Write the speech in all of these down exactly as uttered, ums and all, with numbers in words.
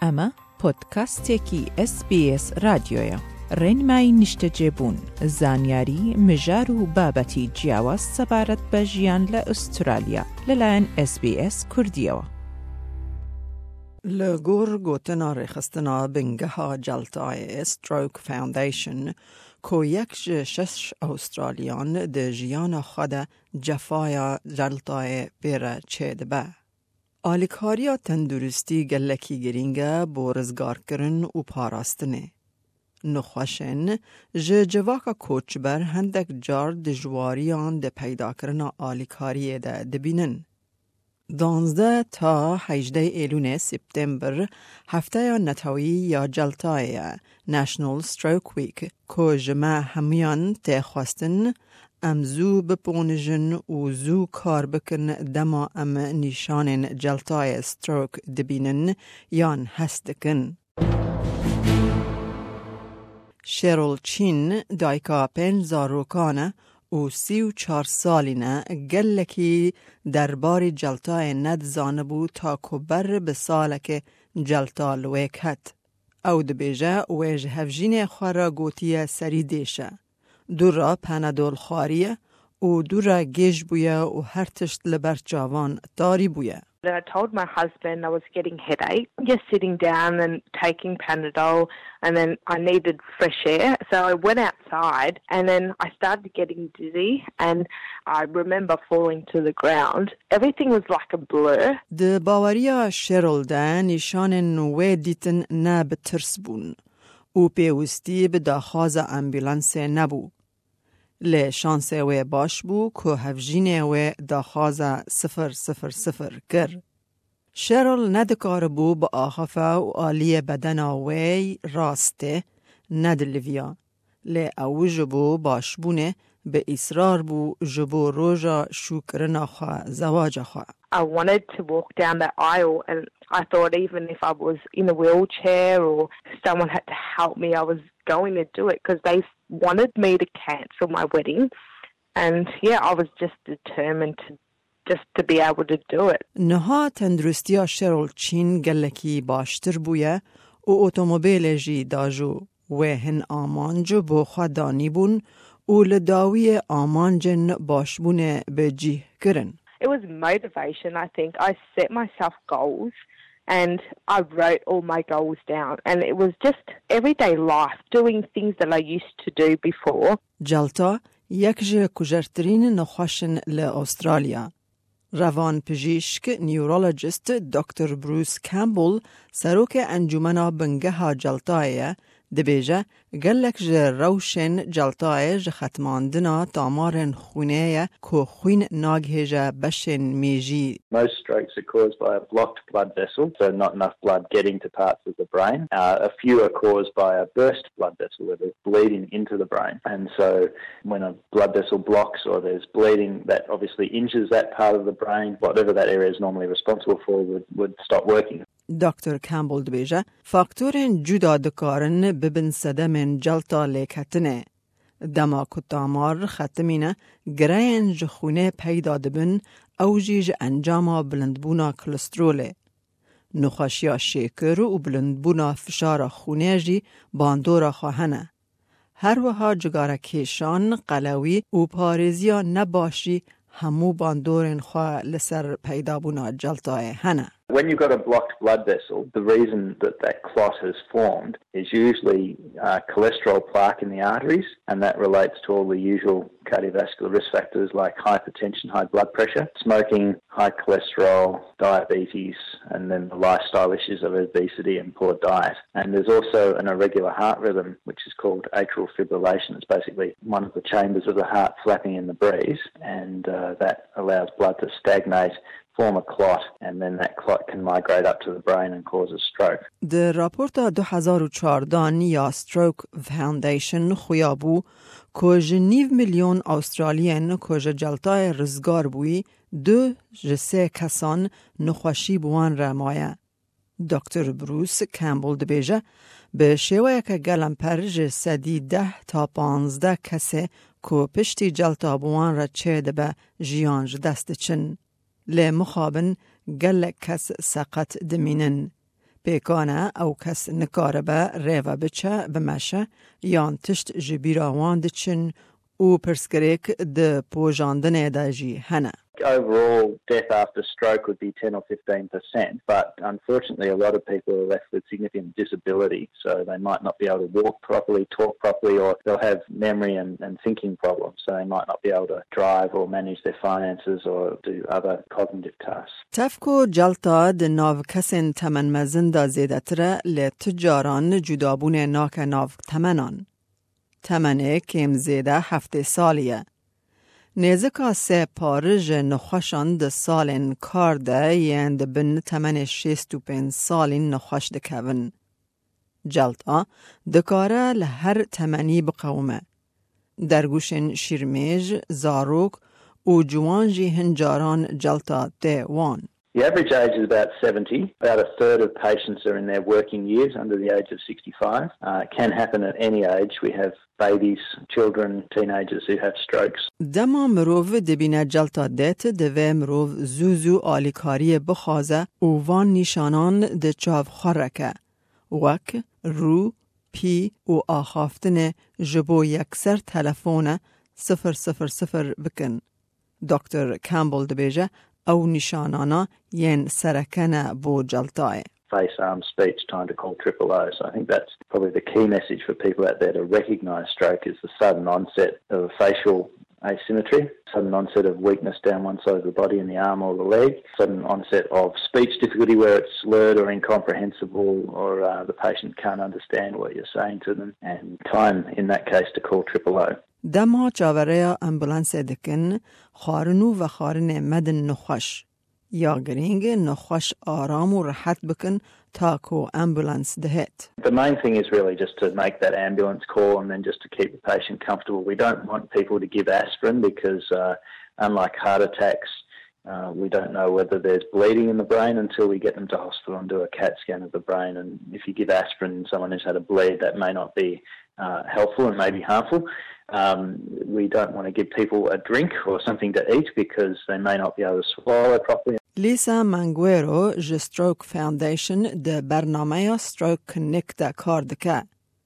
اما پودکاستێکی اس بی اس رادیۆیە. ڕێنمایی نیشتەجێبوون، زانیاری، مژار و بابەتی جیاواز سەبارەت بە ژیان لە ئوسترالیا لەلایەن اس بی اس کوردیەوە. لەگۆڕ گۆتنا ڕێخستنا بنگەها جەڵتای ستروک فاوندیشن کۆ یەک ji شەش ئەوسترالیان دە ژیانە خۆ دە جەفایا جەڵتایê پێرە چێدبە. ئالیکاریya تەندروستی گەلەکی گرینگە بۆ ڕزگارکردن و پاراستنê. نخوشن ji civaka koçber hendek car dijwariyan de peydakirina alîkariyê de dibînin. Danzde ta hejde Eylûnê September hefteya netawî ya Celtayê ye, National Stroke Week, ku ji me hemûyan tê xwestin em zû biponijin û zû kar bikin dema em nîşanên Celtayê stroke dibînin yan hes dikin. Cheryl Chin dayka pênc zarokan e û sî û çar salîn e, gelekî derbarê Celtayê nedizanibû ta ku ber bi salekê Celta li wê ket. Ew dibêje wê ji hevjînê xwe re gotiye serî dêşe. Du ra Panadol xwariye û du ra gêj bûye û her tişt li ber çavan darî bûye. I told my husband I was getting headache, just sitting down and taking Panadol, and then I needed fresh air. So I went outside and then I started getting dizzy and I remember falling to the ground. Everything was like a blur. د باوریه شرل ده نشان نوې دیتن نه به ترس بون او پیوستی به داخواز امبولانس نبو. لی شانس و باش بو که هفجین و داخواز صفر صفر صفر کر. شرل ندکار بو با آخفه و آلی بدن وی راسته ندلویا. لی او جبو باش بونه به اصرار بو جبو روژا شکرنا خواه زواج خواه. I wanted to walk down that aisle and I thought even if I was in a wheelchair or someone had to help me, I was going to do it because they wanted me to cancel my wedding. And yeah, I was just determined to just to be able to do it. نها تندرستیا شرل چین گلکی باشتر بویه و اتومبیل جی داجو و هن آمانجو بو خدانی بون و لداوی آمانجن باشبونه به جیه کرن. It was motivation, I think. I set myself goals and I wrote all my goals down. And it was just everyday life, doing things that I used to do before. جلتا یک جه کجرترین نخوشن لأسترالیا. روان پزشک نیورولوژیست دکتر بروس کامبل سروک انجمنا بنگه ها جلتایه دبیجه گلک جه روشن جلتایه جه ختماندنا تامارن خونه که خوین ناگهجه بشن میجی. Most strokes are caused by a blocked blood vessel, so not enough blood getting to parts of the brain. Uh, a few are caused by a burst blood vessel where there's bleeding into the brain. And so when a blood vessel blocks or there's bleeding, that obviously injures that part of the brain. Whatever that area is normally responsible for would, would stop working. دکتر کامبل دبیجه فاکتورین جدا دکارن ببن صدمن جلتا لیکتنه. دما کتامار ختمینه گرین جخونه پیدا دبن او جیج انجاما بلندبونا کلستروله. نخاشیا شکر و بلندبونا فشار خونه جی باندورا خواهنه. هر وها جگاره کشان قلوی و پارزیا نباشی همو باندورن خواه لسر پیدا بونا جلتای هنه. When you've got a blocked blood vessel, the reason that that clot has formed is usually uh, cholesterol plaque in the arteries, and that relates to all the usual cardiovascular risk factors like hypertension, high blood pressure, smoking, high cholesterol, diabetes, and then the lifestyle issues of obesity and poor diet. And there's also an irregular heart rhythm, which is called atrial fibrillation. It's basically one of the chambers of the heart flapping in the breeze, and uh, that allows blood to stagnate, form a clot, and then that clot can migrate up to the brain and cause a stroke. در راپورت دو هزار و چهارده یا ستروک فاوندیشن خویابو که جنیو میلیون استرالیان که جلتای رزگار بوی دو جسه کسان نخوشی بوان رمایه. دکتر بروس کامبل دبیجه به شیوه که گلم پر جسدی ده تا پانزده کسه که پشتی جلتا بوان را چه دبه جیانج دست چن. لی مخابن گل کس سقط دمینن. پیکانه او کس نکاره به ریوه بچه بمشه یان تشت جبیراوان دچن او پرسکریک ده پوجاندنه ده جی هنه. Overall, death after stroke would be ten or fifteen percent, but unfortunately a lot of people are left with significant disability, so they might not be able to walk properly, talk properly, or they'll have memory and, and thinking problems, so they might not be able to drive or manage their finances or do other cognitive tasks. تفکو جلتا ده ناو کسین تمن مزن دا زیدتره لتجاران جدابون ناک ناو تمنان. تمنه کم زیده هفته سالیه. نیزکا سه پارج نخوشان ده سالین کار ده یعن ده بن تمن شیست و پین سالین نخوش ده کون. جلتا دکاره لهر تمنی بقومه. درگوشن شیرمیج، زاروک و جوانجی هنجاران جلتا ده وان. The average age is about seventy. About a third of patients are in their working years under the age of sixty-five. Uh, it can happen at any age. We have babies, children, teenagers who have strokes. دما مروف دبینه جلتا دیت دوه مروف زوزو آلیکاری بخوازه و وان نیشانان ده چاو خورکه. وک، رو، پی و آخافتن جبو یکسر تلفون صفر صفر صفر بکن. دکتر کامبل دبیجه او نشانانا ین سرکنه بو جلتای. Face, arm, speech, time to call triple O. So I think that's probably the key message for people out there to recognise stroke is the sudden onset of facial asymmetry, sudden onset of weakness down one side of the body in the arm or the leg, sudden onset of speech difficulty where it's slurred or incomprehensible or uh, the patient can't understand what you're saying to them, and time in that case to call triple O. دما چاوره امبولانس دکن خارنو و خارن مدن نخوش یا گرینگ نخوش آرام و راحت بکن تا کو امبولانس دهت. The main thing is really just to make that ambulance call and then just to keep the patient comfortable. We don't want people to give aspirin because uh, unlike heart attacks, uh, we don't know whether there's bleeding in the brain until we get them to hospital and do a CAT scan of the brain. And if you give aspirin and someone who's had a bleed, that may not be uh, helpful and may be harmful. Um, we don't want to give people a drink or something to eat because they may not be able to swallow properly. لیسا منگویرو ج ستروک فاوندیشن ده برنامه ستروک کنیک ده کار دکه.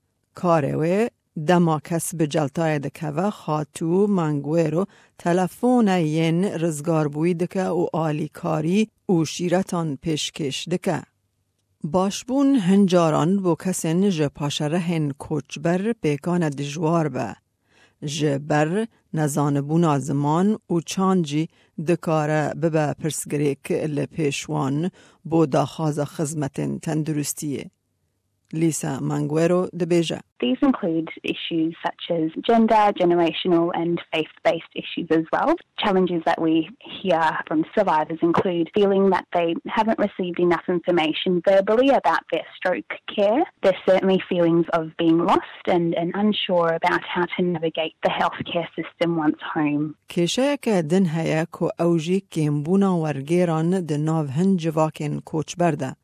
کاروه دما کس به جلتای دکه و خاتو منگویرو تلفون ین رزگار بوی دکه و آلی کاری و شیرتان پیشکش دکه. باشبون هنجاران بو کسین ج پاشره هن کوچبر بیکان دجوار به. جبر نزانبون زمان و چانجی دکاره ببه پرسگریک لپیشوان بو داخاز خزمت تندرستیه. Lisa Manguero de Beja. These include issues such as gender, generational and faith-based issues as well. Challenges that we hear from survivors include feeling that they haven't received enough information verbally about their stroke care. There's certainly feelings of being lost and, and unsure about how to navigate the healthcare system once home. کشایک دن هیا کو اوجی کمبونا ورگیران دناو هنجواکن کوچ برده.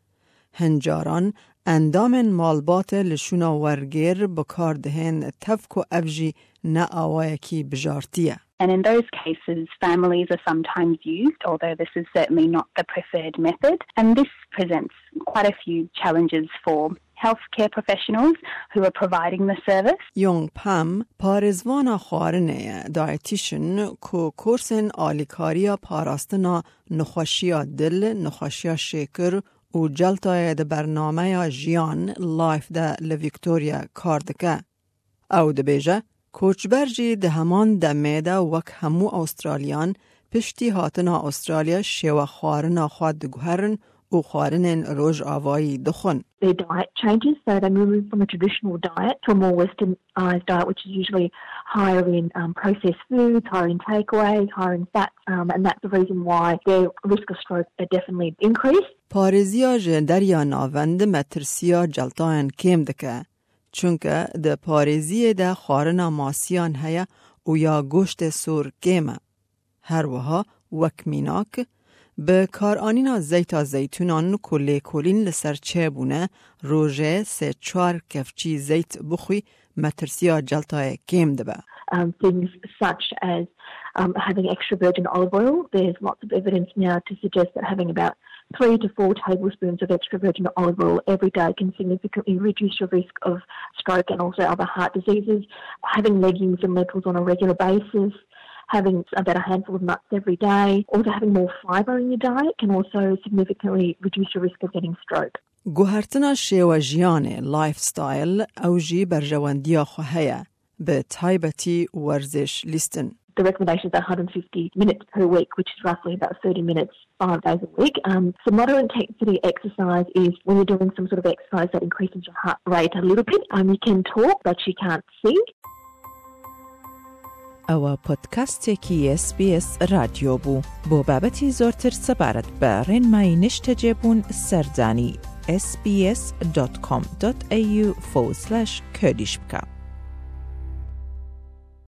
هنجاران اندام مالبات لشونا ورگیر بکار دهن تفکو افجی نا آوایکی بجارتیه. And in those cases, families are sometimes used, although this is certainly not the preferred method. And this presents quite a few challenges for healthcare professionals who are providing the service. یونگ پم پارزوانا خارنه دایتیشن کو کورسن آلیکاریا پاراستنا نخوشیا دل، نخوشیا شکر و جلتای ده برنامه جیان لایف ده لویکتوریا کاردکه. او ده بیجه کوچبرجی ده همان ده میده وک همو استرالیان پشتی هاتنا استرالیا شیوه خارنا خواد دگوهرن و خارنن روژ آوایی دخون. Their diet changes, so they move from a traditional diet to a more westernized diet, which is usually higher in um, processed foods, higher in takeaway, higher in fat, um, and that's the reason why their risk of stroke are definitely increased. پارزیا جندریا ناوند مترسیا جلتاین کم دکه، چونکه ده پارزی ده خارنا ماسیان هیا و یا گوشت سور کمه. هر وها وکمیناک به کارآنینا زیتا زیتونان کلی کلین لسر چه بونه روژه سه چار کفچی زیت بخوی مترسیا جلتای کم دبه. Um, things such as um, having extra virgin olive oil. There's lots of evidence now to suggest that having about three to four tablespoons of extra virgin olive oil every day can significantly reduce your risk of stroke and also other heart diseases. Having legumes and lentils on a regular basis, having about a handful of nuts every day, also having more fibre in your diet can also significantly reduce your risk of getting stroke. گوهرتنا شیوه جیانه لایف ستایل اوجی برجواندیا خوهیه به تایبتی ورزش لیستن. The recommendation is one hundred fifty minutes per week, which is roughly about thirty minutes, five days a week. Um, so moderate intensity exercise is when you're doing some sort of exercise that increases your heart rate a little bit. Um, you can talk, but you can't sing. ئەوە پۆدکاستێکی اس بی اس رادیۆ بوو بۆ بابەتی زۆرتر سەبارەت بە ڕێنمایی نیشتەجێبوون سەردانی اس بی اس دات کۆم دات ئێ یو forward slash کوردیش بکە.